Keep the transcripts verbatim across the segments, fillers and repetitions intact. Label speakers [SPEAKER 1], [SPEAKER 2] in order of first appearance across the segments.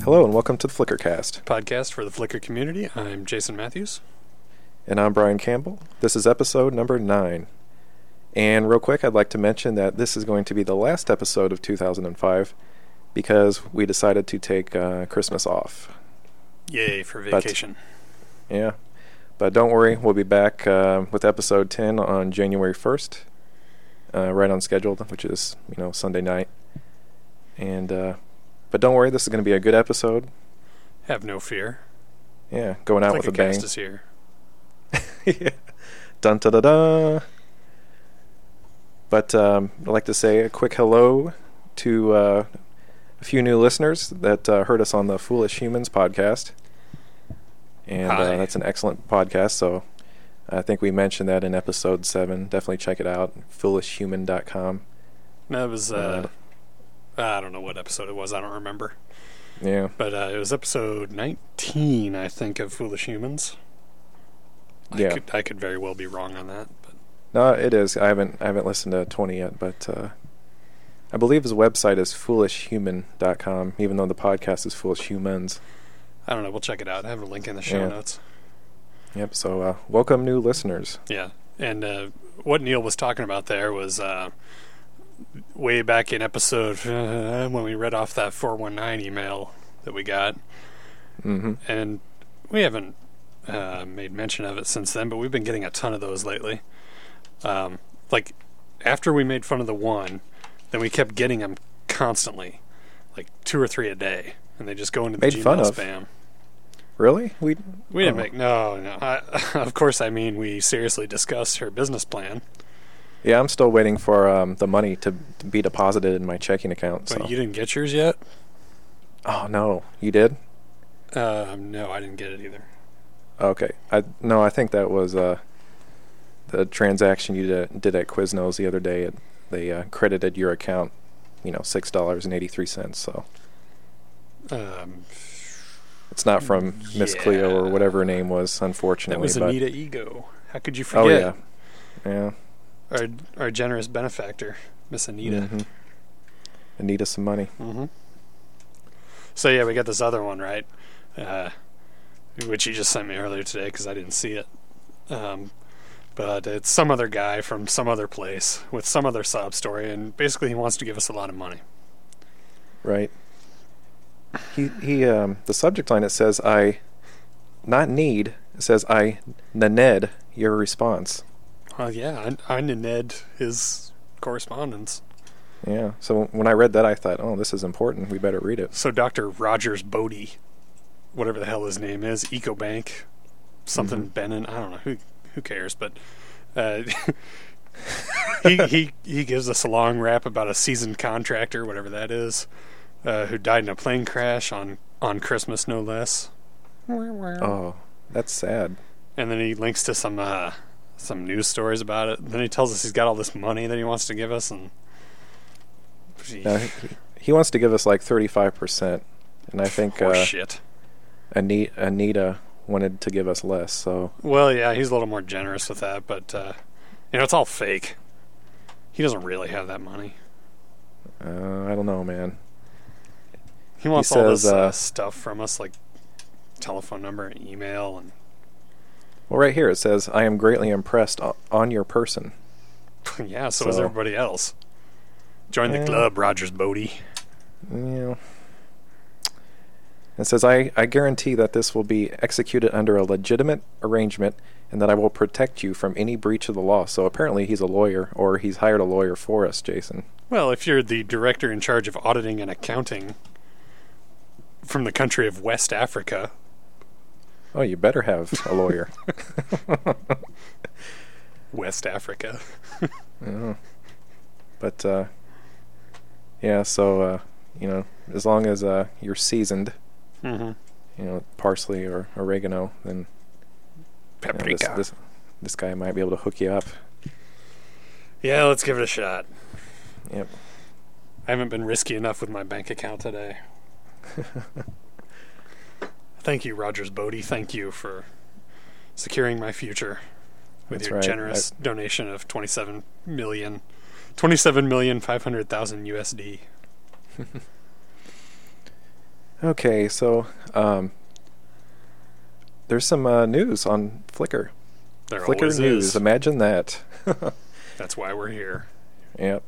[SPEAKER 1] Hello and welcome to the Flickercast.
[SPEAKER 2] Podcast for the Flickr community. I'm Jason Matthews.
[SPEAKER 1] And I'm Brian Campbell. This is episode number nine. And real quick, I'd like to mention that this is going to be the last episode of two thousand five because we decided to take uh, Christmas off.
[SPEAKER 2] Yay for vacation.
[SPEAKER 1] But, yeah. But don't worry, we'll be back uh, with episode ten on January first, uh, right on schedule, which is, you know, Sunday night. And, uh, but don't worry, this is going to be a good episode.
[SPEAKER 2] Have no fear.
[SPEAKER 1] Yeah, going out with a bang.
[SPEAKER 2] Flickercast is here.
[SPEAKER 1] Yeah. Dun da da da. But um, I'd like to say a quick hello to uh, a few new listeners that uh, heard us on the Foolish Humans podcast. And uh, that's an excellent podcast, so I think we mentioned that in episode seven. Definitely check it out, foolish human dot com.
[SPEAKER 2] That was, uh, uh, I don't know what episode it was, I don't remember.
[SPEAKER 1] Yeah.
[SPEAKER 2] But uh, it was episode nineteen, I think, of Foolish Humans. I
[SPEAKER 1] yeah.
[SPEAKER 2] Could, I could very well be wrong on that. But
[SPEAKER 1] no, it is. I haven't I haven't listened to twenty yet, but uh, I believe his website is foolish human dot com, even though the podcast is Foolish Humans.
[SPEAKER 2] I don't know. We'll check it out. I have a link in the show
[SPEAKER 1] yeah.
[SPEAKER 2] notes.
[SPEAKER 1] Yep. So uh, welcome new listeners.
[SPEAKER 2] Yeah. And uh, what Neil was talking about there was uh, way back in episode uh, when we read off that four one nine email that we got.
[SPEAKER 1] Mm-hmm.
[SPEAKER 2] And we haven't uh, made mention of it since then, but we've been getting a ton of those lately. Um, like, after we made fun of the one, then we kept getting them constantly. Like, two or three a day. And they just go into the
[SPEAKER 1] made
[SPEAKER 2] Gmail
[SPEAKER 1] fun of.
[SPEAKER 2] spam.
[SPEAKER 1] Really? We
[SPEAKER 2] we didn't
[SPEAKER 1] oh.
[SPEAKER 2] make no no. I, of course, I mean we seriously discussed her business plan.
[SPEAKER 1] Yeah, I'm still waiting for um, the money to, to be deposited in my checking account.
[SPEAKER 2] But
[SPEAKER 1] So.
[SPEAKER 2] you didn't get yours yet?
[SPEAKER 1] Oh no, you did?
[SPEAKER 2] Um, no, I didn't get it either.
[SPEAKER 1] Okay, I no, I think that was uh, the transaction you did, did at Quiznos the other day. It, they uh, credited your account, you know, six dollars and eighty three cents. So.
[SPEAKER 2] Um.
[SPEAKER 1] It's not from
[SPEAKER 2] yeah.
[SPEAKER 1] Miss Cleo or whatever her name was, unfortunately.
[SPEAKER 2] That was
[SPEAKER 1] but
[SPEAKER 2] Anita Ego. How could you forget?
[SPEAKER 1] Oh, yeah. Yeah.
[SPEAKER 2] Our, our generous benefactor, Miss Anita.
[SPEAKER 1] Mm-hmm. Anita some money.
[SPEAKER 2] Mm-hmm. So, yeah, we got this other one, right? Uh, which he just sent me earlier today because I didn't see it. Um, but it's some other guy from some other place with some other sob story, and basically he wants to give us a lot of money.
[SPEAKER 1] Right. He he um the subject line, it says I not need, it says I naned your response.
[SPEAKER 2] Well, yeah, I, I naned his correspondence.
[SPEAKER 1] Yeah. So when I read that, I thought, oh, this is important. We better read it.
[SPEAKER 2] So Doctor Rogers Bodie, whatever the hell his name is, EcoBank, something mm-hmm. Bennon, I don't know who who cares, but uh, he he he gives us a long rap about a seasoned contractor, whatever that is. Uh, who died in a plane crash on, on Christmas, no less.
[SPEAKER 1] Oh, that's sad.
[SPEAKER 2] And then he links to some uh, some news stories about it. And then he tells us he's got all this money that he wants to give us, and
[SPEAKER 1] no, he, he wants to give us like thirty-five percent, and I think
[SPEAKER 2] uh,
[SPEAKER 1] shit. Anita, Anita wanted to give us less. So
[SPEAKER 2] well, yeah, he's a little more generous with that, but uh, you know, it's all fake. He doesn't really have that money.
[SPEAKER 1] Uh, I don't know, man.
[SPEAKER 2] He wants
[SPEAKER 1] he says,
[SPEAKER 2] all this uh,
[SPEAKER 1] uh,
[SPEAKER 2] stuff from us, like telephone number and email. And
[SPEAKER 1] well, right here it says, I am greatly impressed o- on your person.
[SPEAKER 2] Yeah, so,
[SPEAKER 1] so
[SPEAKER 2] is everybody else. Join
[SPEAKER 1] yeah.
[SPEAKER 2] the club, Rogers Bodie.
[SPEAKER 1] Yeah. It says, I, I guarantee that this will be executed under a legitimate arrangement and that I will protect you from any breach of the law. So apparently he's a lawyer, or he's hired a lawyer for us, Jason.
[SPEAKER 2] Well, if you're the director in charge of auditing and accounting from the country of West Africa.
[SPEAKER 1] Oh, you better have a lawyer.
[SPEAKER 2] West Africa.
[SPEAKER 1] Yeah. But, uh, yeah, so, uh, you know, as long as uh, you're seasoned,
[SPEAKER 2] mm-hmm.
[SPEAKER 1] you know, parsley or oregano, then
[SPEAKER 2] paprika.
[SPEAKER 1] You know, this, this, this guy might be able to hook you up.
[SPEAKER 2] Yeah, let's give it a shot.
[SPEAKER 1] Yep.
[SPEAKER 2] I haven't been risky enough with my bank account today. Thank you, Rogers Bodie. Thank you for securing my future with
[SPEAKER 1] That's
[SPEAKER 2] your
[SPEAKER 1] right.
[SPEAKER 2] generous
[SPEAKER 1] I,
[SPEAKER 2] donation of twenty-seven million, twenty-seven million five hundred thousand U S D.
[SPEAKER 1] Okay, so um, there's some uh, news on Flickr.
[SPEAKER 2] There
[SPEAKER 1] Flickr
[SPEAKER 2] always
[SPEAKER 1] news.
[SPEAKER 2] is.
[SPEAKER 1] Imagine that.
[SPEAKER 2] That's why we're here.
[SPEAKER 1] Yep.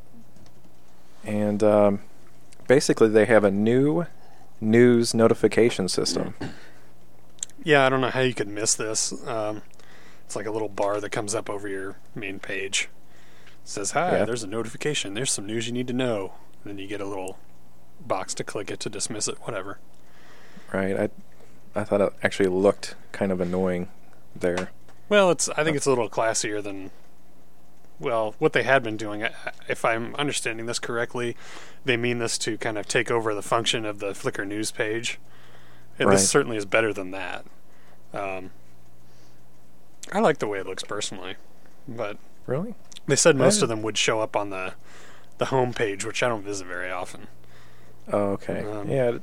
[SPEAKER 1] And um, basically, they have a new news notification system.
[SPEAKER 2] Yeah, I don't know how you could miss this. Um, it's like a little bar that comes up over your main page. It says, hi,
[SPEAKER 1] Yeah.
[SPEAKER 2] there's a notification. There's some news you need to know. And then you get a little box to click it to dismiss it, whatever.
[SPEAKER 1] Right. I I thought it actually looked kind of annoying there.
[SPEAKER 2] Well, it's. I think it's a little classier than, well, what they had been doing. I- If I'm understanding this correctly, they mean this to kind of take over the function of the Flickr news page. And
[SPEAKER 1] Right.
[SPEAKER 2] this certainly is better than that. Um, I like the way it looks personally, but
[SPEAKER 1] Really?
[SPEAKER 2] they said most
[SPEAKER 1] I-
[SPEAKER 2] of them would show up on the the home page, which I don't visit very often.
[SPEAKER 1] Oh, okay.
[SPEAKER 2] Um,
[SPEAKER 1] yeah.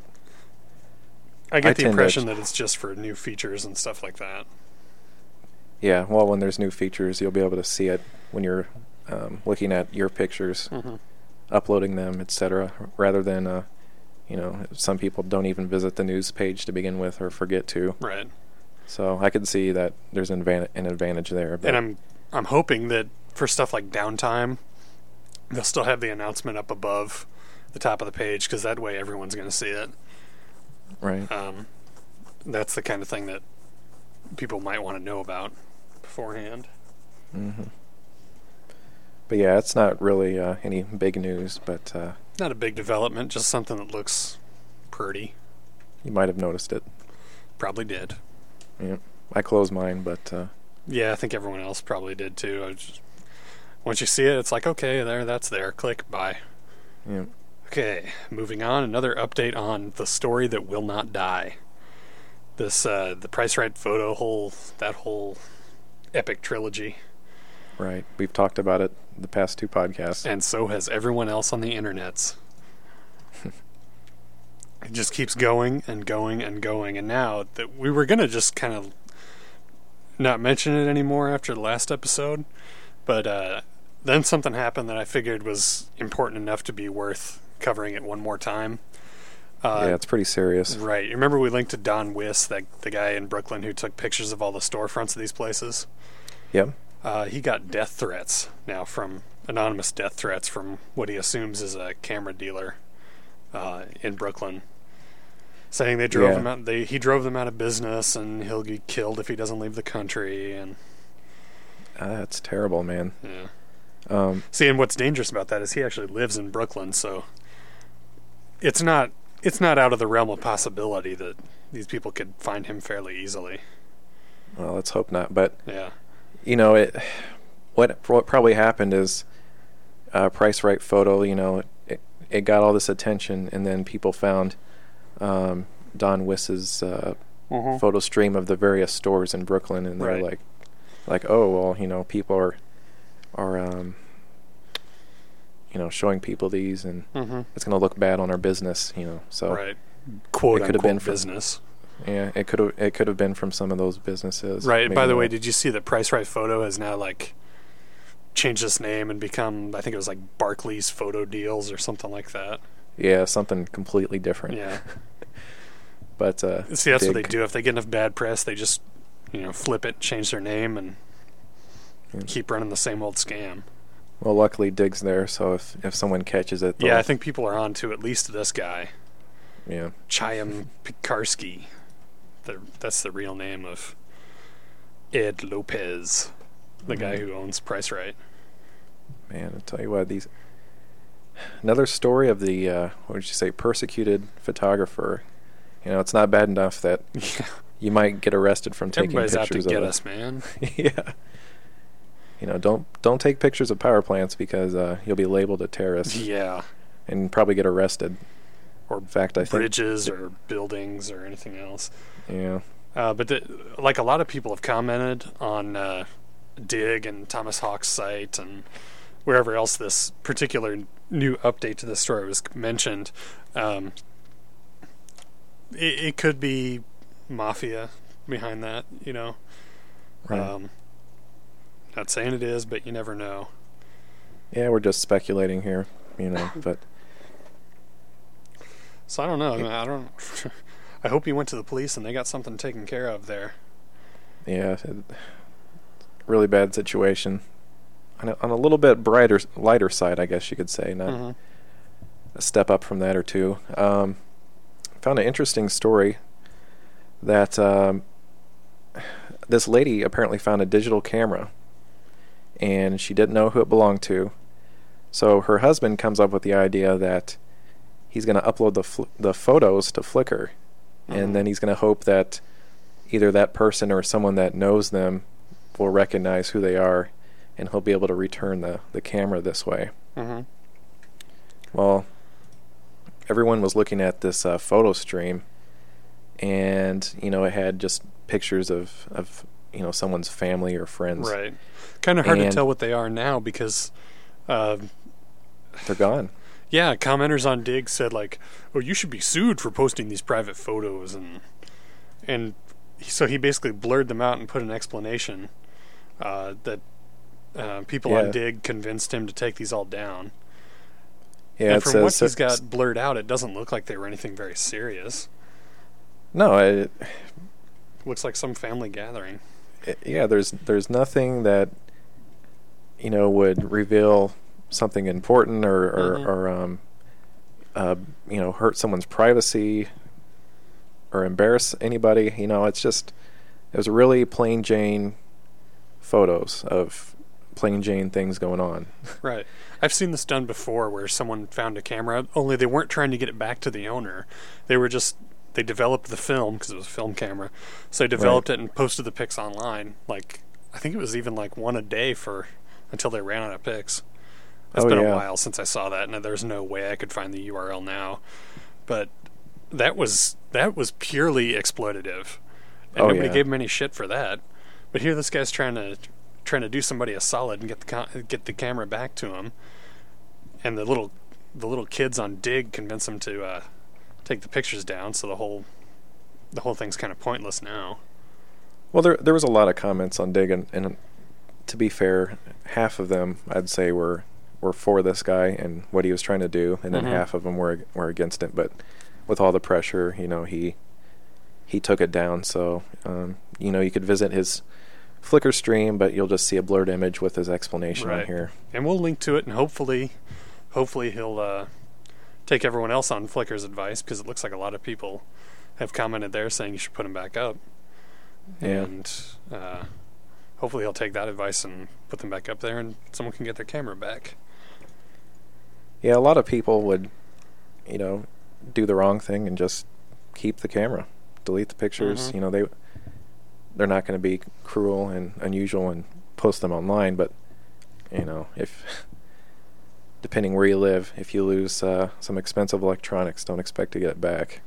[SPEAKER 2] I get
[SPEAKER 1] I
[SPEAKER 2] the
[SPEAKER 1] tend to-
[SPEAKER 2] impression that it's just for new features and stuff like that.
[SPEAKER 1] Yeah. Well, when there's new features, you'll be able to see it when you're um, looking at your pictures,
[SPEAKER 2] Mm-hmm.
[SPEAKER 1] uploading them, et cetera. Rather than, uh, you know, some people don't even visit the news page to begin with or forget to.
[SPEAKER 2] Right.
[SPEAKER 1] So I could see that there's an, advan- an advantage there. But
[SPEAKER 2] And I'm I'm hoping that for stuff like downtime, they'll still have the announcement up above the top of the page, because that way everyone's going to see it.
[SPEAKER 1] right.
[SPEAKER 2] Um, that's the kind of thing that people might want to know about beforehand.
[SPEAKER 1] hmm But yeah, it's not really uh, any big news, but uh,
[SPEAKER 2] Not a big development, just something that looks pretty.
[SPEAKER 1] you might have noticed it.
[SPEAKER 2] Probably did.
[SPEAKER 1] Yeah. I closed mine, but uh,
[SPEAKER 2] Yeah, I think everyone else probably did too. I just, once you see it, it's like, okay, there, that's there. Click, bye.
[SPEAKER 1] yeah.
[SPEAKER 2] Okay, moving on. Another update on The Story That Will Not Die. This, uh, the Price Right photo whole, that whole epic trilogy.
[SPEAKER 1] Right. We've talked about it the past two podcasts.
[SPEAKER 2] And so has everyone else on the internets. It just keeps going and going and going. And now that we were going to just kind of not mention it anymore after the last episode, but uh, then something happened that I figured was important enough to be worth covering it one more time. Uh,
[SPEAKER 1] yeah, it's pretty serious.
[SPEAKER 2] Right. You remember we linked to Don Wiss, that the guy in Brooklyn who took pictures of all the storefronts of these places?
[SPEAKER 1] Yep.
[SPEAKER 2] Uh, he got death threats now from anonymous death threats from what he assumes is a camera dealer uh, in Brooklyn, saying they drove
[SPEAKER 1] Yeah.
[SPEAKER 2] him out. They he drove them out of business, and he'll get killed if he doesn't leave the country. And
[SPEAKER 1] Uh, that's terrible, man.
[SPEAKER 2] yeah.
[SPEAKER 1] Um,
[SPEAKER 2] See, and what's dangerous about that is he actually lives in Brooklyn, so it's not it's not out of the realm of possibility that these people could find him fairly easily.
[SPEAKER 1] well, let's hope not. But
[SPEAKER 2] Yeah.
[SPEAKER 1] you know, it. What what probably happened is, uh, Price Right photo. You know, it it got all this attention, and then people found um, Don Wiss's uh,
[SPEAKER 2] Mhm.
[SPEAKER 1] photo stream of the various stores in Brooklyn, and they're
[SPEAKER 2] Right.
[SPEAKER 1] like, like, oh well, you know, people are are um, you know, showing people these, and
[SPEAKER 2] Mm-hmm.
[SPEAKER 1] it's going to look bad on our business, you know. So
[SPEAKER 2] Right. Quote
[SPEAKER 1] it could have
[SPEAKER 2] unquote
[SPEAKER 1] been from-
[SPEAKER 2] business.
[SPEAKER 1] yeah, it could have it could have been from some of those businesses.
[SPEAKER 2] Right. And by
[SPEAKER 1] Maybe
[SPEAKER 2] the way,
[SPEAKER 1] not.
[SPEAKER 2] did you see that Price Right Photo has now like changed its name and become, I think it was like Barclays Photo Deals or something like that.
[SPEAKER 1] yeah, something completely different.
[SPEAKER 2] Yeah.
[SPEAKER 1] But uh,
[SPEAKER 2] See, that's what they
[SPEAKER 1] Dig-
[SPEAKER 2] do. If they get enough bad press, they just, you know, flip it, change their name, and
[SPEAKER 1] Yeah.
[SPEAKER 2] keep running the same old scam.
[SPEAKER 1] Well, luckily Dig's there, so if if someone catches it,
[SPEAKER 2] Yeah,
[SPEAKER 1] they'll-
[SPEAKER 2] I think people are on to at least this guy,
[SPEAKER 1] yeah,
[SPEAKER 2] Chaim Pekarsky. The, that's the real name of Ed Lopez, the guy
[SPEAKER 1] Mhm.
[SPEAKER 2] who owns Price Right.
[SPEAKER 1] man, I'll tell you what, these another story of the uh, what would you say, persecuted photographer. You know, it's not bad enough that
[SPEAKER 2] Yeah.
[SPEAKER 1] you might get arrested from taking
[SPEAKER 2] Everybody's out to
[SPEAKER 1] pictures
[SPEAKER 2] get
[SPEAKER 1] of
[SPEAKER 2] us, man.
[SPEAKER 1] it. Yeah. You know, don't don't take pictures of power plants because uh, you'll be labeled a terrorist
[SPEAKER 2] Yeah.
[SPEAKER 1] and probably get arrested.
[SPEAKER 2] Or
[SPEAKER 1] In fact, I think
[SPEAKER 2] bridges or buildings or anything else.
[SPEAKER 1] yeah,
[SPEAKER 2] Uh, but the, like a lot of people have commented on uh, Dig and Thomas Hawk's site and wherever else this particular new update to the story was mentioned. Um, it, it could be mafia behind that, you know.
[SPEAKER 1] right.
[SPEAKER 2] Um, not saying it is, but you never know.
[SPEAKER 1] Yeah, we're just speculating here, you know, but
[SPEAKER 2] So I don't know. I, mean, I don't. I hope he went to the police and they got something taken care of there.
[SPEAKER 1] Yeah, it, really bad situation. On a, on a little bit brighter, lighter side, I guess you could say, not
[SPEAKER 2] Mm-hmm.
[SPEAKER 1] a step up from that or two. Um, found an interesting story that um, this lady apparently found a digital camera, and she didn't know who it belonged to. So her husband comes up with the idea that he's going to upload the fl- the photos to Flickr,
[SPEAKER 2] Mm-hmm.
[SPEAKER 1] and then he's going to hope that either that person or someone that knows them will recognize who they are, and he'll be able to return the, the camera this way.
[SPEAKER 2] Mm-hmm.
[SPEAKER 1] Well, everyone was looking at this uh, photo stream, and, you know, it had just pictures of, of you know, someone's family or friends.
[SPEAKER 2] Right. Kind of hard
[SPEAKER 1] And-
[SPEAKER 2] to tell what they are now because, uh,
[SPEAKER 1] They're gone.
[SPEAKER 2] yeah, commenters on Dig said like, "Oh, you should be sued for posting these private photos," and and he- so he basically blurred them out and put an explanation uh, that uh, people
[SPEAKER 1] Yeah.
[SPEAKER 2] on Dig convinced him to take these all down.
[SPEAKER 1] Yeah,
[SPEAKER 2] and
[SPEAKER 1] it
[SPEAKER 2] from what
[SPEAKER 1] says...
[SPEAKER 2] he's got blurred out, it doesn't look like they were anything very serious.
[SPEAKER 1] No, it,
[SPEAKER 2] Looks like some family gathering.
[SPEAKER 1] it, yeah, there's there's nothing that, you know, would reveal something important or, or,
[SPEAKER 2] Mhm.
[SPEAKER 1] or um, uh, you know, hurt someone's privacy or embarrass anybody. You know, it's just, it was really plain Jane photos of plain Jane things going on.
[SPEAKER 2] Right. I've seen this done before where someone found a camera, only they weren't trying to get it back to the owner. They were just, they developed the film, because it was a film camera, so they developed it and posted the pics online. Like, I think it was even like one a day for, until they ran out of pics. It's
[SPEAKER 1] Oh,
[SPEAKER 2] been
[SPEAKER 1] yeah.
[SPEAKER 2] a while since I saw that, and there's no way I could find the U R L now. But that was, that was purely exploitative. And
[SPEAKER 1] Oh,
[SPEAKER 2] nobody
[SPEAKER 1] yeah.
[SPEAKER 2] gave him any shit for that. But here this guy's trying to trying to do somebody a solid and get the co- get the camera back to him, and the little the little kids on Dig convince him to uh, take the pictures down. So the whole the whole thing's kind of pointless now.
[SPEAKER 1] Well, there there was a lot of comments on Dig, and, and to be fair, half of them I'd say were were for this guy and what he was trying to do, and then
[SPEAKER 2] Mhm.
[SPEAKER 1] half of them were were against it. But with all the pressure, you know, he he took it down. So um, you know, you could visit his Flickr stream, but you'll just see a blurred image with his explanation on
[SPEAKER 2] Right.
[SPEAKER 1] here.
[SPEAKER 2] And we'll link to it, and hopefully, hopefully he'll uh, take everyone else on Flickr's advice, because it looks like a lot of people have commented there saying you should put him back up.
[SPEAKER 1] Yeah.
[SPEAKER 2] And uh, hopefully he'll take that advice and put them back up there, and someone can get their camera back.
[SPEAKER 1] Yeah, a lot of people would, you know, do the wrong thing and just keep the camera, delete the pictures.
[SPEAKER 2] Mhm.
[SPEAKER 1] You know, they they're not going to be cruel and unusual and post them online. But you know, if depending where you live, if you lose uh, some expensive electronics, don't expect to get it back.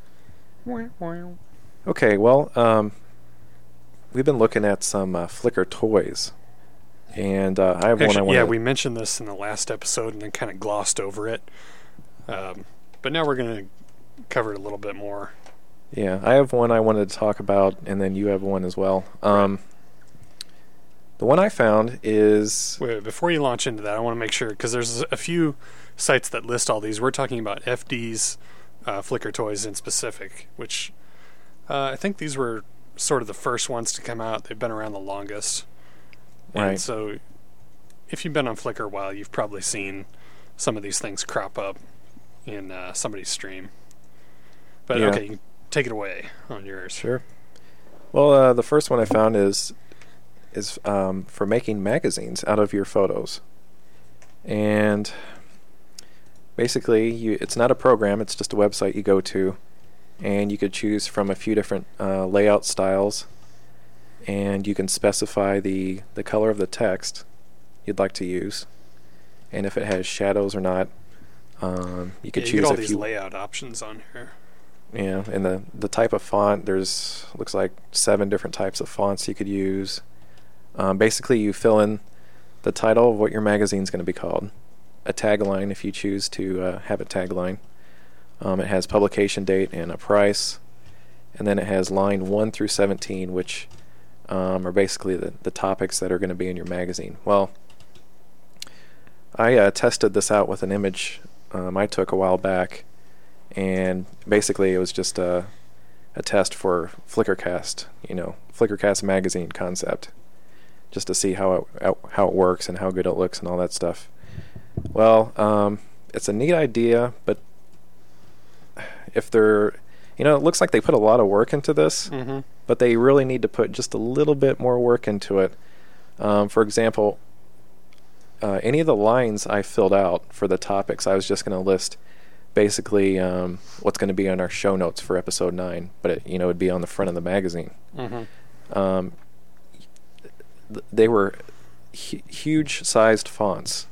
[SPEAKER 1] Okay, well, um, we've been looking at some uh, Flickr toys, and uh, I have one I
[SPEAKER 2] Actually,
[SPEAKER 1] want.
[SPEAKER 2] yeah, we mentioned this in the last episode and then kind of glossed over it. Um, but now we're going to cover it a little bit more.
[SPEAKER 1] Yeah, I have one I wanted to talk about, and then you have one as well. Um, the one I found is...
[SPEAKER 2] Wait, wait, before you launch into that, I want to make sure, because there's a few sites that list all these. We're talking about F D's uh, Flickr toys in specific, which uh, I think these were sort of the first ones to come out. They've been around the longest.
[SPEAKER 1] Right.
[SPEAKER 2] And so if you've been on Flickr a while, you've probably seen some of these things crop up in uh, somebody's stream. But
[SPEAKER 1] Yeah.
[SPEAKER 2] okay, you can take it away on yours.
[SPEAKER 1] Sure. Well, uh, the first one I found is is um, for making magazines out of your photos. And basically, you, it's not a program, it's just a website you go to, and you could choose from a few different uh, layout styles, and you can specify the, the color of the text you'd like to use, and if it has shadows or not. Um, you could
[SPEAKER 2] Yeah, you
[SPEAKER 1] choose
[SPEAKER 2] get all
[SPEAKER 1] if
[SPEAKER 2] these
[SPEAKER 1] you
[SPEAKER 2] layout options on here.
[SPEAKER 1] Yeah, and the the type of font, there's looks like seven different types of fonts you could use. Um, basically, you fill in the title of what your magazine's going to be called, a tagline if you choose to uh, have a tagline. Um, it has publication date and a price, and then it has line one through seventeen, which um, are basically the, the topics that are going to be in your magazine. Well, I uh, tested this out with an image um, I took a while back, and basically it was just a a test for Flickrcast, you know, Flickrcast magazine concept, just to see how it how it works and how good it looks and all that stuff. Well, um, it's a neat idea, but if they're, you know, it looks like they put a lot of work into this,
[SPEAKER 2] mm-hmm.
[SPEAKER 1] but they really need to put just a little bit more work into it. Um, for example, uh, any of the lines I filled out for the topics, I was just going to list basically um, what's going to be on our show notes for episode nine, but it, you know, it'd be on the front of the magazine.
[SPEAKER 2] Mm-hmm.
[SPEAKER 1] Um, th- they were hu- huge-sized fonts,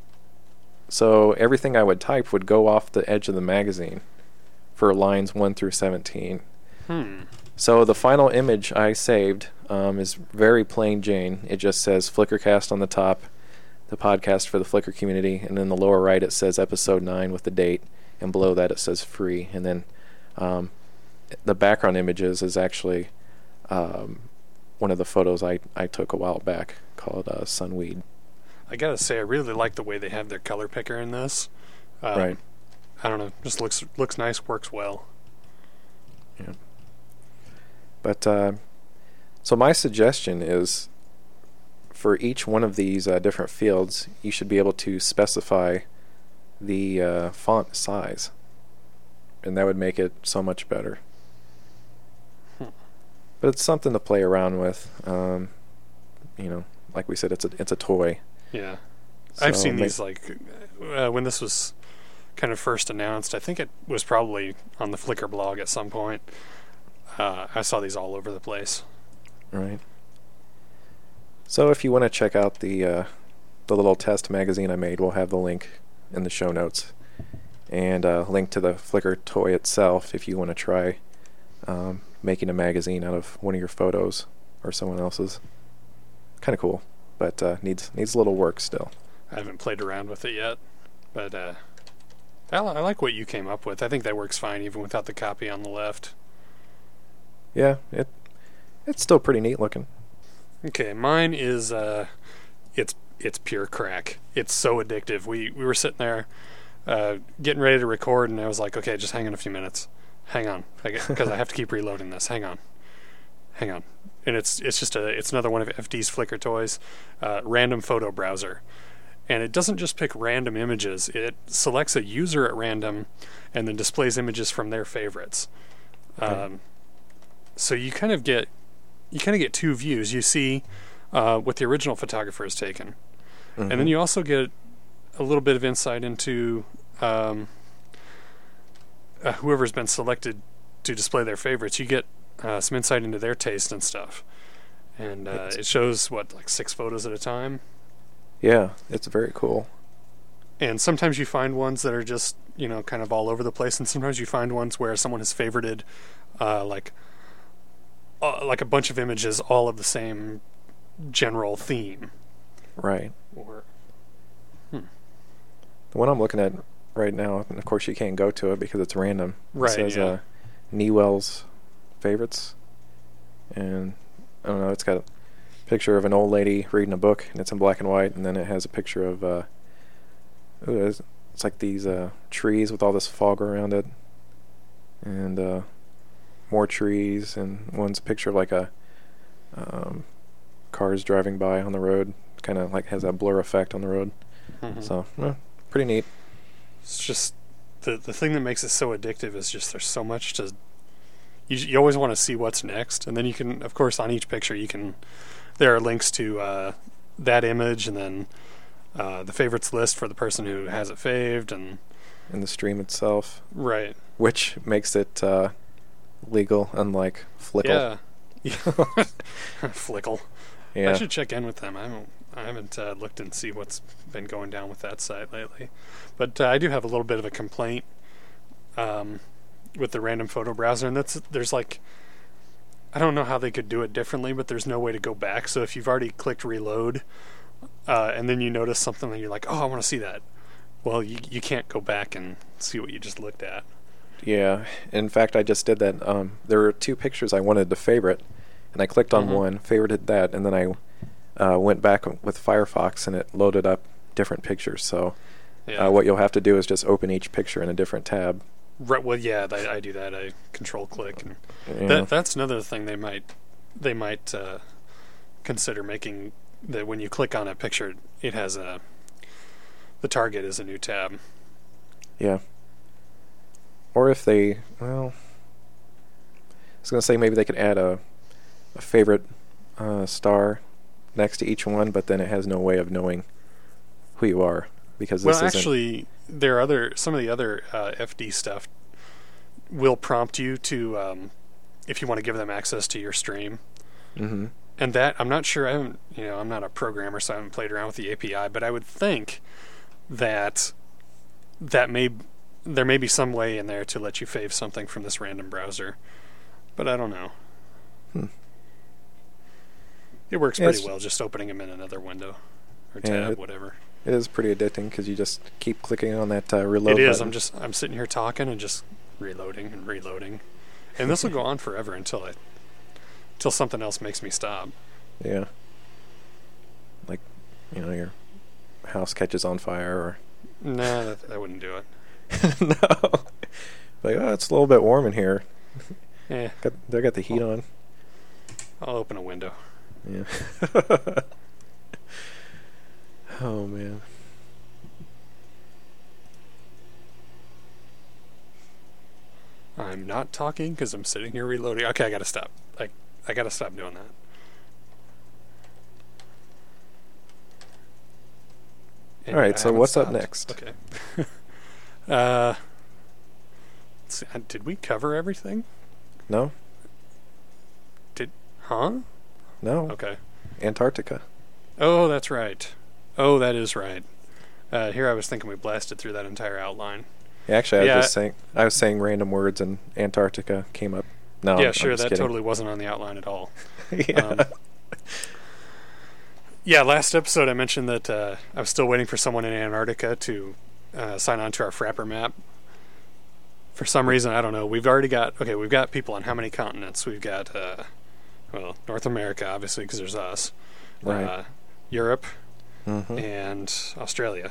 [SPEAKER 1] so everything I would type would go off the edge of the magazine for lines one through seventeen.
[SPEAKER 2] Hmm.
[SPEAKER 1] So the final image I saved um, is very plain Jane. It just says Flickrcast on the top, the podcast for the Flickr community, and in the lower right it says episode nine with the date, and below that it says free. And then um, the background images is actually um, one of the photos I, I took a while back called uh, Sunweed.
[SPEAKER 2] I gotta say, I really like the way they have their color picker in this. Um,
[SPEAKER 1] right.
[SPEAKER 2] I don't know, just looks looks nice, works well.
[SPEAKER 1] Yeah. But uh, so my suggestion is, for each one of these uh, different fields, you should be able to specify the uh, font size, and that would make it so much better.
[SPEAKER 2] Hmm.
[SPEAKER 1] But it's something to play around with. Um, you know, like we said, it's a it's a toy.
[SPEAKER 2] Yeah,
[SPEAKER 1] So
[SPEAKER 2] I've seen
[SPEAKER 1] ma-
[SPEAKER 2] these like uh, when this was kind of first announced. I think it was probably on the Flickr blog at some point. Uh, I saw these all over the place.
[SPEAKER 1] Right. So if you want to check out the uh, the little test magazine I made, we'll have the link in the show notes, and a link to the Flickr toy itself if you want to try um, making a magazine out of one of your photos or someone else's. Kind of cool, but uh, needs needs a little work still.
[SPEAKER 2] I haven't played around with it yet, but uh, I, li- I like what you came up with. I think that works fine even without the copy on the left.
[SPEAKER 1] Yeah, it it's still pretty neat looking.
[SPEAKER 2] Okay, mine is uh, it's it's pure crack. It's so addictive. We we were sitting there uh, getting ready to record, and I was like, okay, just hang on a few minutes. Hang on, because I have to keep reloading this. Hang on, hang on. And it's it's just a it's another one of F D's Flickr toys, uh, random photo browser, and it doesn't just pick random images. It selects a user at random, and then displays images from their favorites. Um,
[SPEAKER 1] Okay.
[SPEAKER 2] So you kind of get you kind of get two views. You see uh, what the original photographer has taken,
[SPEAKER 1] Mm-hmm.
[SPEAKER 2] and then you also get a little bit of insight into um, uh, whoever's been selected to display their favorites. You get uh, some insight into their taste and stuff, and uh, it shows what like six photos at a time.
[SPEAKER 1] Yeah, it's very cool.
[SPEAKER 2] And sometimes you find ones that are just you know kind of all over the place, and sometimes you find ones where someone has favorited uh, like uh, like a bunch of images, all of the same general theme.
[SPEAKER 1] Right.
[SPEAKER 2] Or
[SPEAKER 1] The one I'm looking at right now, and of course you can't go to it because it's random.
[SPEAKER 2] Right,
[SPEAKER 1] It says
[SPEAKER 2] yeah.
[SPEAKER 1] uh, Newell's favorites, and I don't know. It's got a picture of an old lady reading a book, and it's in black and white, and then it has a picture of uh, ooh, it's, it's like these uh, trees with all this fog around it, and uh, more trees, and one's a picture of like a um, cars driving by on the road. Kind of like has that blur effect on the road.
[SPEAKER 2] Mhm.
[SPEAKER 1] So, eh, pretty neat.
[SPEAKER 2] it's just the the thing that makes it so addictive is just there's so much to. You you always want to see what's next, and then you can, of course, on each picture you can. There are links to uh, that image, and then uh, the favorites list for the person who has it faved, and
[SPEAKER 1] In the stream itself,
[SPEAKER 2] right,
[SPEAKER 1] which makes it uh, legal, unlike Flickr.
[SPEAKER 2] yeah, Flickle.
[SPEAKER 1] Yeah.
[SPEAKER 2] I should check in with them. I haven't I haven't uh, looked and see what's been going down with that site lately, but uh, I do have a little bit of a complaint um, with the random photo browser, and that's there's like I don't know how they could do it differently, but there's no way to go back. So if you've already clicked reload, uh, and then you notice something and you're like, oh, I want to see that. Well, you you can't go back and see what you just looked at.
[SPEAKER 1] Yeah. In fact, I just did that. Um, there were two pictures I wanted to favorite, and I clicked on
[SPEAKER 2] Mhm.
[SPEAKER 1] one, favorited that, and then I uh, went back with Firefox, and it loaded up different pictures. So
[SPEAKER 2] Yeah.
[SPEAKER 1] uh, what you'll have to do is just open each picture in a different tab
[SPEAKER 2] Right, well, yeah, I, I do that. I control click, and
[SPEAKER 1] Yeah.
[SPEAKER 2] that that's another thing they might they might uh, consider making, that when you click on a picture, it has a the target is a new tab.
[SPEAKER 1] Yeah. Or if they, well, I was going to say maybe they could add a a favorite uh, star next to each one, but then it has no way of knowing who you are, because this
[SPEAKER 2] Well,
[SPEAKER 1] isn't...
[SPEAKER 2] actually, there are other some of the other uh, F D stuff will prompt you to, um, if you want to give them access to your stream.
[SPEAKER 1] Mm-hmm.
[SPEAKER 2] And that, I'm not sure, I haven't, you know, I'm not a programmer, so I haven't played around with the A P I, but I would think that that may, there may be some way in there to let you fave something from this random browser. But I don't know.
[SPEAKER 1] Hmm.
[SPEAKER 2] It works
[SPEAKER 1] Yeah,
[SPEAKER 2] pretty
[SPEAKER 1] it's-
[SPEAKER 2] well just opening them in another window. Or
[SPEAKER 1] Yeah,
[SPEAKER 2] tab,
[SPEAKER 1] it-
[SPEAKER 2] whatever.
[SPEAKER 1] It is pretty addicting, because you just keep clicking on that uh, reload
[SPEAKER 2] It is,
[SPEAKER 1] button.
[SPEAKER 2] I'm just, I'm sitting here talking and just reloading and reloading. And this will go on forever until I, until something else makes me stop.
[SPEAKER 1] Yeah. Like, you know, your house catches on fire, or...
[SPEAKER 2] Nah, that, that wouldn't do it.
[SPEAKER 1] No. Like, oh, it's a little bit warm in here.
[SPEAKER 2] Eh,
[SPEAKER 1] Got, they got the heat on.
[SPEAKER 2] I'll open a window.
[SPEAKER 1] Yeah. Oh, man.
[SPEAKER 2] I'm not talking because I'm sitting here reloading. Okay, I gotta stop. I, I gotta stop doing that. And
[SPEAKER 1] All right,
[SPEAKER 2] I
[SPEAKER 1] so
[SPEAKER 2] haven't
[SPEAKER 1] what's up
[SPEAKER 2] stopped.
[SPEAKER 1] next?
[SPEAKER 2] Okay. uh, let's see, uh, did we cover everything?
[SPEAKER 1] No?
[SPEAKER 2] Did huh?
[SPEAKER 1] No.
[SPEAKER 2] Okay.
[SPEAKER 1] Antarctica.
[SPEAKER 2] Oh, that's right. Oh, that is right. Uh, here I was thinking we blasted through that entire outline.
[SPEAKER 1] Yeah, actually, I was
[SPEAKER 2] Yeah.
[SPEAKER 1] just saying, I was saying random words, and Antarctica came up. No,
[SPEAKER 2] yeah,
[SPEAKER 1] I'm,
[SPEAKER 2] sure.
[SPEAKER 1] I'm just
[SPEAKER 2] That
[SPEAKER 1] kidding.
[SPEAKER 2] totally wasn't on the outline at all.
[SPEAKER 1] Yeah.
[SPEAKER 2] Um, yeah, last episode I mentioned that uh, I was still waiting for someone in Antarctica to uh, sign on to our Frapper map. For some reason, I don't know. We've already got, okay, we've got people on how many continents? We've got, uh, well, North America, obviously, because there's us.
[SPEAKER 1] Right.
[SPEAKER 2] Uh, Europe
[SPEAKER 1] Mhm.
[SPEAKER 2] and Australia.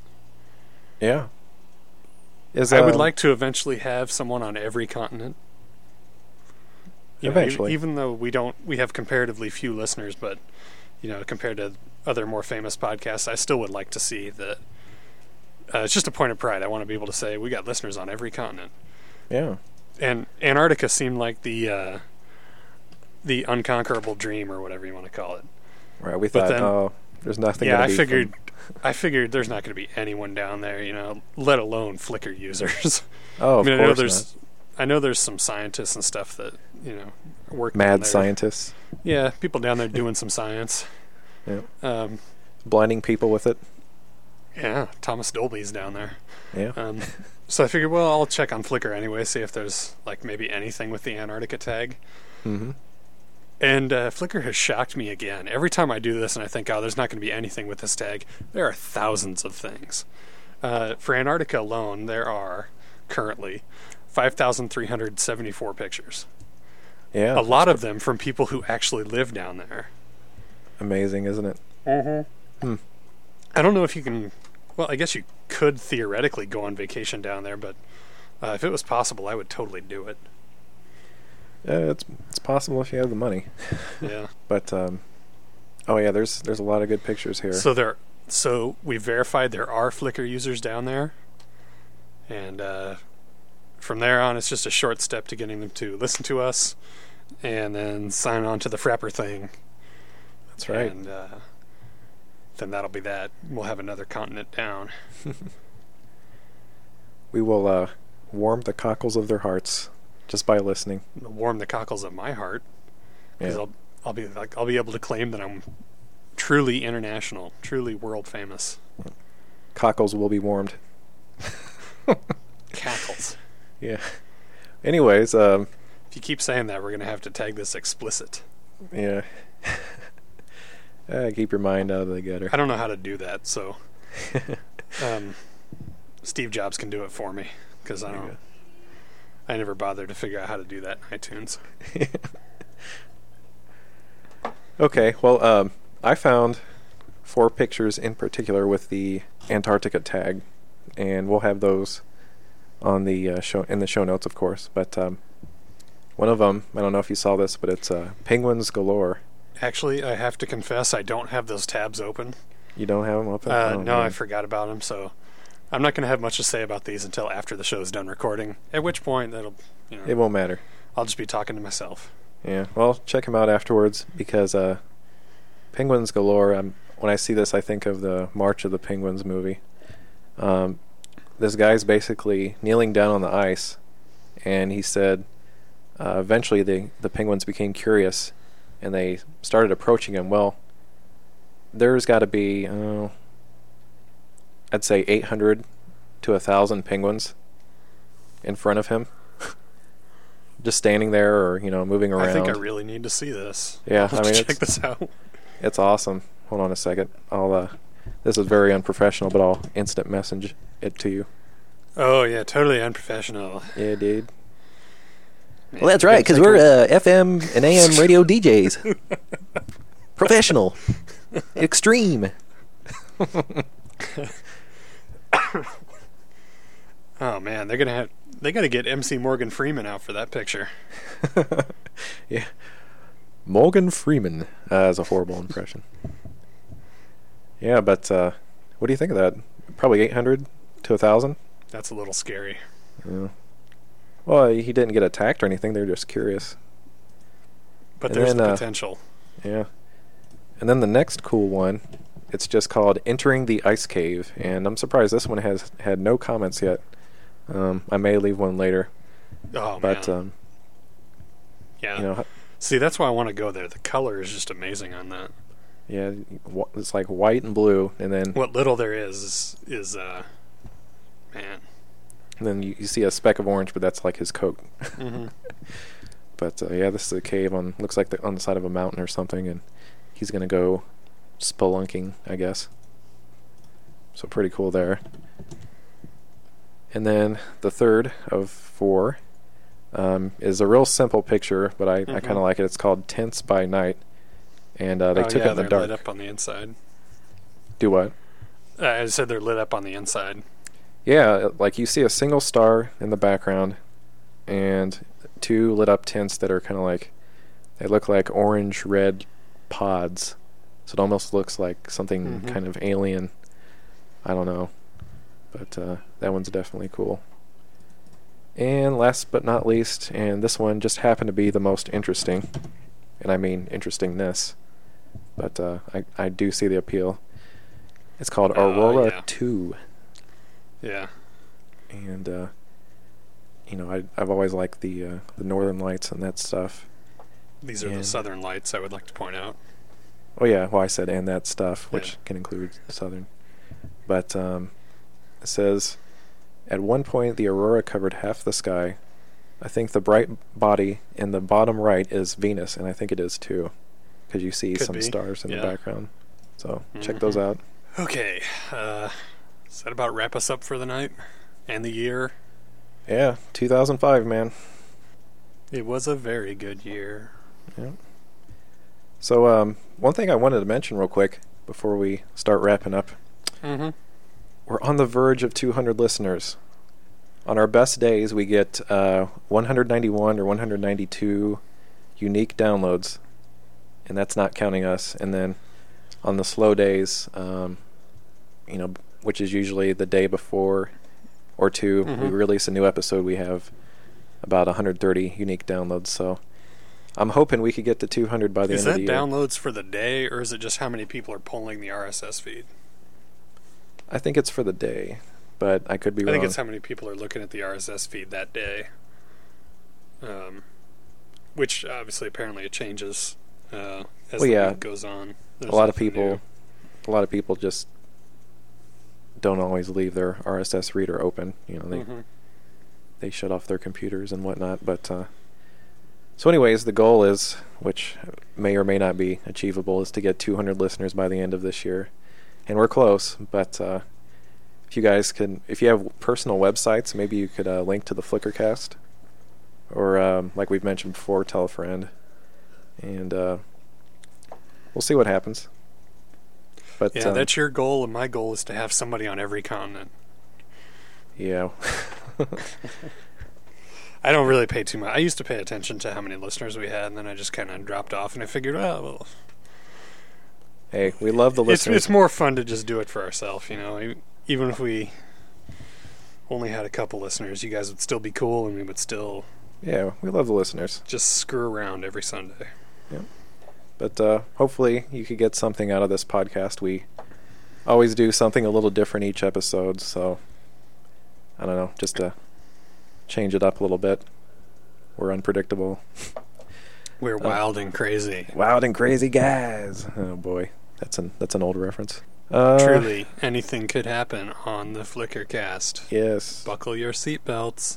[SPEAKER 1] Yeah. Is,
[SPEAKER 2] I would
[SPEAKER 1] um,
[SPEAKER 2] like to eventually have someone on every continent. You know,
[SPEAKER 1] Eventually.
[SPEAKER 2] e- even though we don't, we have comparatively few listeners, but you know, compared to other more famous podcasts, I still would like to see that. Uh, it's just a point of pride. I want to be able to say we got listeners on every continent.
[SPEAKER 1] Yeah.
[SPEAKER 2] And Antarctica seemed like the uh, the unconquerable dream, or whatever you want to call it.
[SPEAKER 1] Right. We
[SPEAKER 2] But
[SPEAKER 1] thought,
[SPEAKER 2] then-
[SPEAKER 1] oh, there's nothing.
[SPEAKER 2] Yeah,
[SPEAKER 1] gonna
[SPEAKER 2] I
[SPEAKER 1] be
[SPEAKER 2] figured.
[SPEAKER 1] from-
[SPEAKER 2] I figured there's not going to be anyone down there, you know, let alone Flickr users.
[SPEAKER 1] Oh, of
[SPEAKER 2] I mean, I know
[SPEAKER 1] course
[SPEAKER 2] there's, I know there's some scientists and stuff that you know work.
[SPEAKER 1] not.
[SPEAKER 2] down
[SPEAKER 1] Mad
[SPEAKER 2] there.
[SPEAKER 1] scientists.
[SPEAKER 2] Yeah, people down there doing some science.
[SPEAKER 1] Yeah.
[SPEAKER 2] Um,
[SPEAKER 1] Blinding people with it.
[SPEAKER 2] yeah, Thomas Dolby's down there.
[SPEAKER 1] Yeah.
[SPEAKER 2] Um, so I figured, well, I'll check on Flickr anyway, see if there's like maybe anything with the Antarctica tag.
[SPEAKER 1] Mm-hmm.
[SPEAKER 2] And uh, Flickr has shocked me again. Every time I do this and I think, oh, there's not going to be anything with this tag, there are thousands of things. Uh, for Antarctica alone, there are currently five thousand three hundred seventy-four pictures.
[SPEAKER 1] Yeah.
[SPEAKER 2] A lot of them from people who actually live down there.
[SPEAKER 1] Amazing, isn't it?
[SPEAKER 2] Mm-hmm.
[SPEAKER 1] Hmm.
[SPEAKER 2] I don't know if you can... Well, I guess you could theoretically go on vacation down there, but uh, if it was possible, I would totally do it.
[SPEAKER 1] Uh, it's it's possible if you have the money.
[SPEAKER 2] Yeah.
[SPEAKER 1] But um, oh yeah, there's there's a lot of good pictures here.
[SPEAKER 2] So there, so we verified there are Flickr users down there, and uh, from there on, it's just a short step to getting them to listen to us, and then sign on to the Frapper thing.
[SPEAKER 1] That's right.
[SPEAKER 2] And uh, then that'll be that. We'll have another continent down.
[SPEAKER 1] We will uh, warm the cockles of their hearts just by listening.
[SPEAKER 2] It'll warm the cockles of my heart, because
[SPEAKER 1] Yeah.
[SPEAKER 2] I'll I'll be like I'll be able to claim that I'm truly international, truly world famous.
[SPEAKER 1] Cockles will be warmed.
[SPEAKER 2] Cackles.
[SPEAKER 1] Yeah. Anyways, um,
[SPEAKER 2] If you keep saying that, we're gonna have to tag this explicit.
[SPEAKER 1] yeah. uh, keep your mind out of the gutter.
[SPEAKER 2] I don't know how to do that, so um, Steve Jobs can do it for me, because I
[SPEAKER 1] There you
[SPEAKER 2] don't. I never bothered to figure out how to do that in iTunes.
[SPEAKER 1] Okay, well, um, I found four pictures in particular with the Antarctica tag, and we'll have those on the uh, show in the show notes, of course. But um, one of them, I don't know if you saw this, but it's uh, Penguins Galore.
[SPEAKER 2] Actually, I have to confess, I don't have those tabs open.
[SPEAKER 1] You don't have them open?
[SPEAKER 2] Uh,
[SPEAKER 1] oh,
[SPEAKER 2] no,
[SPEAKER 1] man.
[SPEAKER 2] I forgot about them, so I'm not going to have much to say about these until after the show's done recording. At which point, that'll you know,
[SPEAKER 1] It won't matter.
[SPEAKER 2] I'll just be talking to myself.
[SPEAKER 1] Yeah, well, check them out afterwards because uh, Penguins Galore. Um, when I see this, I think of the March of the Penguins movie. Um, this guy's basically kneeling down on the ice, and he said, uh, eventually the the Penguins became curious, and they started approaching him. Well, there's got to be, uh, I'd say, eight hundred to one thousand penguins in front of him. Just standing there or, you know, moving around.
[SPEAKER 2] I think I really need to see this.
[SPEAKER 1] Yeah,
[SPEAKER 2] I'll
[SPEAKER 1] I mean,
[SPEAKER 2] check
[SPEAKER 1] it's,
[SPEAKER 2] this out.
[SPEAKER 1] It's awesome. Hold on a second. I'll, uh, this is very unprofessional, but I'll instant message it to you.
[SPEAKER 2] Oh, yeah, totally unprofessional.
[SPEAKER 1] Yeah, dude.
[SPEAKER 3] Well, that's right, because we're uh, F M and A M radio D Js. Professional. Extreme.
[SPEAKER 2] Oh, man, they're going to have... They got to get M C Morgan Freeman out for that picture.
[SPEAKER 1] Yeah. Morgan Freeman uh, is a horrible impression. Yeah, but uh, what do you think of that? Probably eight hundred to one thousand?
[SPEAKER 2] That's a little scary.
[SPEAKER 1] Yeah. Well, he didn't get attacked or anything. They're just curious.
[SPEAKER 2] But
[SPEAKER 1] And
[SPEAKER 2] there's
[SPEAKER 1] then,
[SPEAKER 2] the
[SPEAKER 1] uh,
[SPEAKER 2] potential.
[SPEAKER 1] Yeah. And then the next cool one, it's just called Entering the Ice Cave. And I'm surprised this one has had no comments yet. Um, I may leave one later.
[SPEAKER 2] Oh,
[SPEAKER 1] But,
[SPEAKER 2] man.
[SPEAKER 1] um,
[SPEAKER 2] yeah.
[SPEAKER 1] you know,
[SPEAKER 2] See, that's why I want to go there. The color is just amazing on that.
[SPEAKER 1] yeah, wh- it's like white and blue. And then,
[SPEAKER 2] What little there is is, is uh, man.
[SPEAKER 1] and then you, you see a speck of orange, but that's like his coat.
[SPEAKER 2] Mm-hmm.
[SPEAKER 1] But, uh, yeah, this is a cave on, looks like the, on the side of a mountain or something. And he's going to go spelunking, I guess. So pretty cool there. And then the third of four um, is a real simple picture, but I,
[SPEAKER 2] Mm-hmm.
[SPEAKER 1] I kind of like it. It's called Tents by Night. And uh, they
[SPEAKER 2] oh,
[SPEAKER 1] took
[SPEAKER 2] yeah,
[SPEAKER 1] it in the
[SPEAKER 2] they're
[SPEAKER 1] dark.
[SPEAKER 2] lit up on the inside.
[SPEAKER 1] Do what?
[SPEAKER 2] Uh, I said they're lit up on the inside.
[SPEAKER 1] Yeah, like you see a single star in the background and two lit up tents that are kind of like, they look like orange red pods. So it almost looks like something
[SPEAKER 2] Mm-hmm.
[SPEAKER 1] kind of alien. I don't know. But uh, that one's definitely cool. And last but not least, and this one just happened to be the most interesting, and I mean interestingness, but uh, I, I do see the appeal. It's called
[SPEAKER 2] Uh,
[SPEAKER 1] Aurora
[SPEAKER 2] yeah.
[SPEAKER 1] two.
[SPEAKER 2] Yeah.
[SPEAKER 1] And, uh, you know, I, I've always liked the, uh, the northern lights and that stuff.
[SPEAKER 2] These are
[SPEAKER 1] And-
[SPEAKER 2] the southern lights, I would like to point out.
[SPEAKER 1] Oh, yeah, well, I said and that stuff, which
[SPEAKER 2] Yeah.
[SPEAKER 1] can include southern. But um, it says, at one point the aurora covered half the sky. I think the bright body in the bottom right is Venus, and I think it is too, because you see
[SPEAKER 2] Could
[SPEAKER 1] some
[SPEAKER 2] be.
[SPEAKER 1] stars in
[SPEAKER 2] Yeah.
[SPEAKER 1] the background. So check
[SPEAKER 2] Mhm.
[SPEAKER 1] those out.
[SPEAKER 2] Okay. Uh, does that about wrap us up for the night? And the year?
[SPEAKER 1] Yeah, two thousand five, man.
[SPEAKER 2] It was a very good year.
[SPEAKER 1] Yeah. So um, one thing I wanted to mention real quick before we start wrapping up.
[SPEAKER 2] Mm-hmm.
[SPEAKER 1] We're on the verge of two hundred listeners. On our best days, we get uh, one hundred ninety-one or one hundred ninety-two unique downloads, and that's not counting us. And then on the slow days, um, you know, which is usually the day before or two,
[SPEAKER 2] Mhm.
[SPEAKER 1] we release a new episode. We have about one hundred thirty unique downloads. So I'm hoping we could get to two hundred by the
[SPEAKER 2] Is
[SPEAKER 1] end of
[SPEAKER 2] that
[SPEAKER 1] the year.
[SPEAKER 2] downloads for the day, or is it just how many people are pulling the R S S feed?
[SPEAKER 1] I think it's for the day, but I could be
[SPEAKER 2] I
[SPEAKER 1] wrong.
[SPEAKER 2] think it's how many people are looking at the R S S feed that day. Um, which obviously, apparently, it changes uh, as
[SPEAKER 1] Well,
[SPEAKER 2] the
[SPEAKER 1] yeah.
[SPEAKER 2] week goes on. There's
[SPEAKER 1] a lot of
[SPEAKER 2] something
[SPEAKER 1] people
[SPEAKER 2] new.
[SPEAKER 1] a lot of people just don't always leave their R S S reader open. You know, they
[SPEAKER 2] Mhm.
[SPEAKER 1] they shut off their computers and whatnot. But uh, so, anyways, the goal is, which may or may not be achievable, is to get two hundred listeners by the end of this year, and we're close. But uh, if you guys can, if you have personal websites, maybe you could uh, link to the Flickercast, or um, like we've mentioned before, tell a friend, and uh, we'll see what happens. But
[SPEAKER 2] Yeah,
[SPEAKER 1] um,
[SPEAKER 2] that's your goal, and my goal is to have somebody on every continent.
[SPEAKER 1] yeah.
[SPEAKER 2] I don't really pay too much. I used to pay attention to how many listeners we had, and then I just kind of dropped off, and I figured, oh, well...
[SPEAKER 1] Hey, we love the listeners.
[SPEAKER 2] It's, it's more fun to just do it for ourselves, you know. Even if we only had a couple listeners, you guys would still be cool, and we would still...
[SPEAKER 1] Yeah, we love the listeners.
[SPEAKER 2] Just screw around every Sunday.
[SPEAKER 1] Yeah. But uh, hopefully you could get something out of this podcast. We always do something a little different each episode, so I don't know, just to change it up a little bit. We're unpredictable.
[SPEAKER 2] We're wild uh, and crazy.
[SPEAKER 1] Wild and crazy guys. Oh boy, that's an that's an old reference. Uh,
[SPEAKER 2] Truly, anything could happen on the Flickercast.
[SPEAKER 1] Yes.
[SPEAKER 2] Buckle your seatbelts.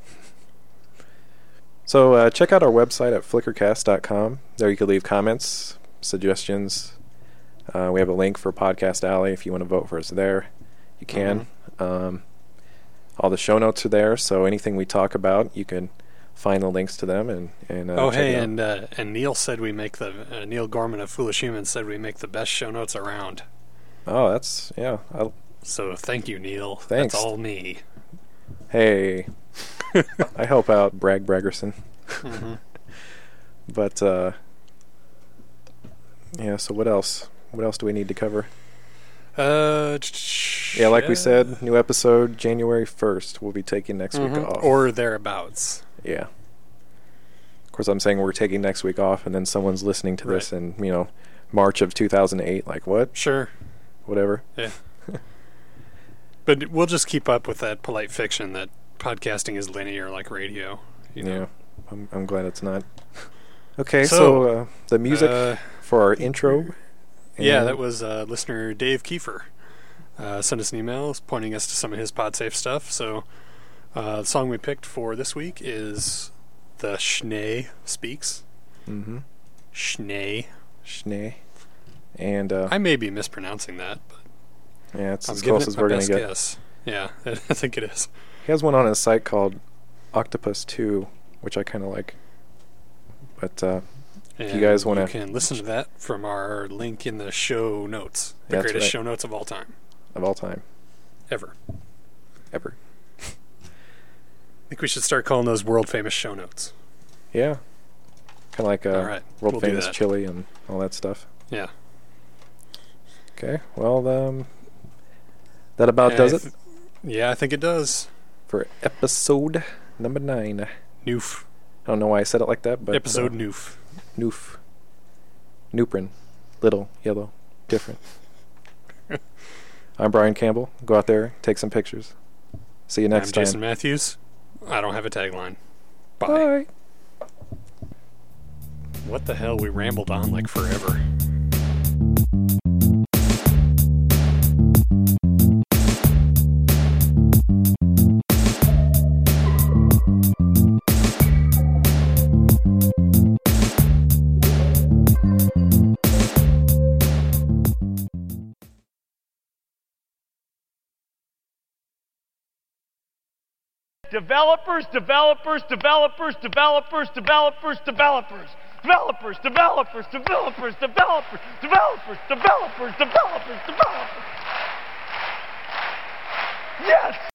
[SPEAKER 1] So uh, check out our website at flickercast dot com. There you can leave comments, suggestions. Uh, we have a link for Podcast Alley if you want to vote for us there. You can. Mm-hmm. Um, all the show notes are there, so anything we talk about, you can find the links to them. And, and uh,
[SPEAKER 2] oh,
[SPEAKER 1] check
[SPEAKER 2] hey,
[SPEAKER 1] it out.
[SPEAKER 2] and uh, and Neil said we make the uh, Neil Gorman of Foolish Humans said we make the best show notes around.
[SPEAKER 1] Oh, that's yeah. I'll,
[SPEAKER 2] so thank you, Neil.
[SPEAKER 1] Thanks.
[SPEAKER 2] That's all me.
[SPEAKER 1] Hey. I help out Bragg Braggerson.
[SPEAKER 2] Mm-hmm.
[SPEAKER 1] But uh, yeah, so what else? What else do we need to cover?
[SPEAKER 2] Uh,
[SPEAKER 1] yeah, like
[SPEAKER 2] yeah.
[SPEAKER 1] we said, new episode January first. We'll be taking next
[SPEAKER 2] mm-hmm.
[SPEAKER 1] week off.
[SPEAKER 2] Or thereabouts.
[SPEAKER 1] Yeah. Of course, I'm saying we're taking next week off, and then someone's listening to
[SPEAKER 2] right.
[SPEAKER 1] this in, you know, March of two thousand eight. Like, what?
[SPEAKER 2] Sure.
[SPEAKER 1] Whatever.
[SPEAKER 2] Yeah. But we'll just keep up with that polite fiction that podcasting is linear like radio. You know?
[SPEAKER 1] Yeah, I'm, I'm glad it's not. Okay, so,
[SPEAKER 2] so
[SPEAKER 1] uh, the music
[SPEAKER 2] uh,
[SPEAKER 1] for our intro.
[SPEAKER 2] Yeah, that was uh, listener Dave Kiefer. Uh, sent us an email pointing us to some of his PodSafe stuff. So uh, the song we picked for this week is The Schnee Speaks.
[SPEAKER 1] Mm-hmm.
[SPEAKER 2] Schnee.
[SPEAKER 1] Schnee. And uh,
[SPEAKER 2] I may be mispronouncing that, but
[SPEAKER 1] yeah, it's
[SPEAKER 2] I'm
[SPEAKER 1] as
[SPEAKER 2] giving
[SPEAKER 1] close
[SPEAKER 2] it
[SPEAKER 1] as
[SPEAKER 2] my
[SPEAKER 1] we're going
[SPEAKER 2] best
[SPEAKER 1] to get.
[SPEAKER 2] guess. Yeah, I think it is.
[SPEAKER 1] He has one on his site called Octopus two, which I kind of like. But uh, if you guys want to...
[SPEAKER 2] You can listen to that from our link in the show notes. The
[SPEAKER 1] That's
[SPEAKER 2] greatest
[SPEAKER 1] right.
[SPEAKER 2] show notes of all time.
[SPEAKER 1] Of all time.
[SPEAKER 2] Ever.
[SPEAKER 1] Ever.
[SPEAKER 2] I think we should start calling those world-famous show notes.
[SPEAKER 1] Yeah. Kind of like uh,
[SPEAKER 2] all right.
[SPEAKER 1] world-famous
[SPEAKER 2] we'll
[SPEAKER 1] chili and all that stuff.
[SPEAKER 2] Yeah.
[SPEAKER 1] Okay, well, um, that about
[SPEAKER 2] yeah,
[SPEAKER 1] does
[SPEAKER 2] th-
[SPEAKER 1] it.
[SPEAKER 2] Yeah, I think it does.
[SPEAKER 1] For episode number nine.
[SPEAKER 2] Noof.
[SPEAKER 1] I don't know why I said it like that, but...
[SPEAKER 2] Episode
[SPEAKER 1] uh,
[SPEAKER 2] Noof.
[SPEAKER 1] Noof. Nooprin. Little, yellow, different. I'm Brian Campbell. Go out there, take some pictures. See you next
[SPEAKER 2] I'm
[SPEAKER 1] time.
[SPEAKER 2] Jason Matthews. I don't have a tagline. Bye.
[SPEAKER 1] Bye.
[SPEAKER 2] What the hell? We rambled on like forever.
[SPEAKER 4] Developers, developers, developers, developers, developers, developers. Developers, developers, developers, developers, developers, developers, developers, developers. Yes!